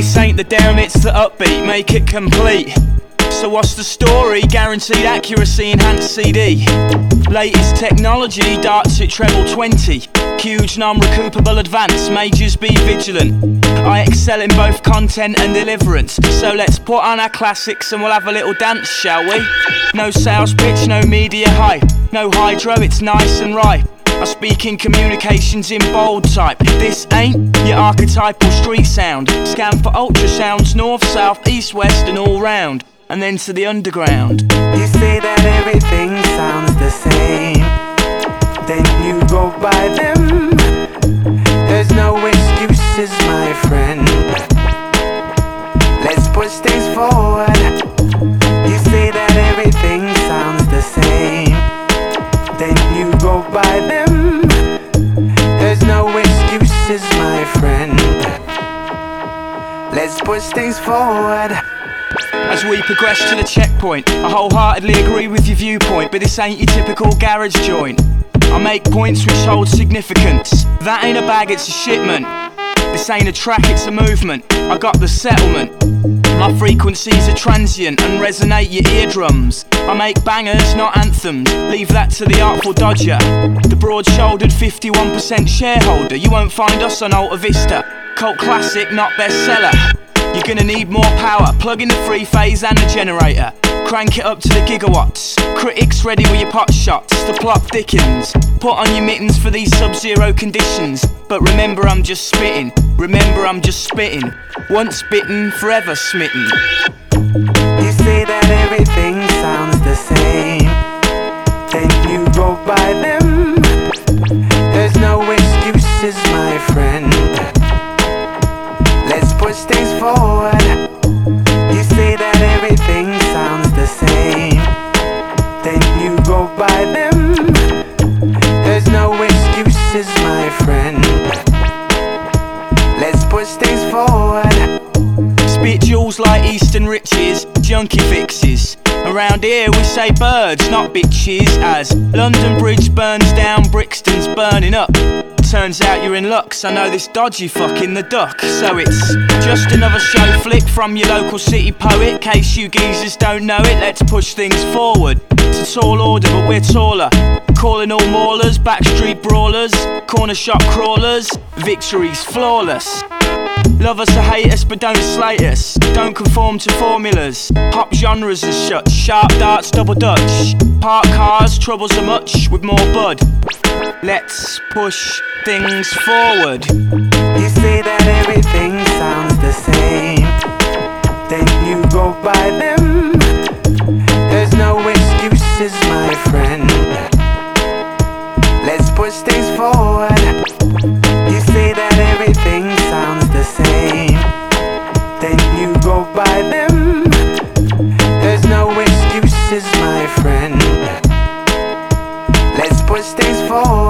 This ain't the down, it's the upbeat, make it complete. So what's the story? Guaranteed accuracy, enhanced CD. Latest technology, darts at treble 20. Huge non-recoupable advance, majors be vigilant. I excel in both content and deliverance. So let's put on our classics and we'll have a little dance, shall we? No sales pitch, no media hype. No hydro, it's nice and ripe. I speak in communications in bold type. This ain't your archetypal street sound. Scan for ultrasounds, north, south, east, west and all round. And then to the underground. You say that everything sounds the same, then you go by them. There's no excuses, my friend. Let's push things forward. You say that everything sounds the same, then you go by them. There's no excuses, my friend. Let's push things forward. As we progress to the checkpoint, I wholeheartedly agree with your viewpoint, but this ain't your typical garage joint. I make points which hold significance. That ain't a bag, it's a shipment. This ain't a track, it's a movement. I got the settlement. My frequencies are transient and resonate your eardrums. I make bangers, not anthems. Leave that to the Artful Dodger, the broad-shouldered 51% shareholder. You won't find us on Alta Vista. Cult classic, not bestseller. You're gonna need more power. Plug in the three phase and the generator. Crank it up to the gigawatts. Critics ready with your pot shots. The plot thickens. Put on your mittens for these sub-zero conditions. But remember I'm just spitting. Remember I'm just spitting. Once bitten, forever smitten. You say that everything sounds the same, then you go by them. There's no excuses, my friend. Let's push things forward. You say that everything sounds the same, then you go by them. There's no excuses, my friend. Let's push things forward. Spit jewels like Eastern riches, junkie fixes. Around here we say birds, not bitches. As London Bridge burns down, Brixton's burning up. Turns out you're in luck, so I know this dodgy fucking the duck. So it's just another show flick from your local city poet. Case you geezers don't know it, let's push things forward. It's a tall order, but we're taller. Calling all maulers, backstreet brawlers, corner shop crawlers. Victory's flawless. Love us or hate us, but don't slate us. Don't conform to formulas. Pop genres as such. Sharp darts, double dutch. Park cars, troubles are much with more bud. Let's push things forward. You say that everything sounds the same, then you go by them. There's no excuses, my friend. Let's push things forward. You say that everything sounds the same, then you go by them. There's no excuses, my friend. Let's push things forward.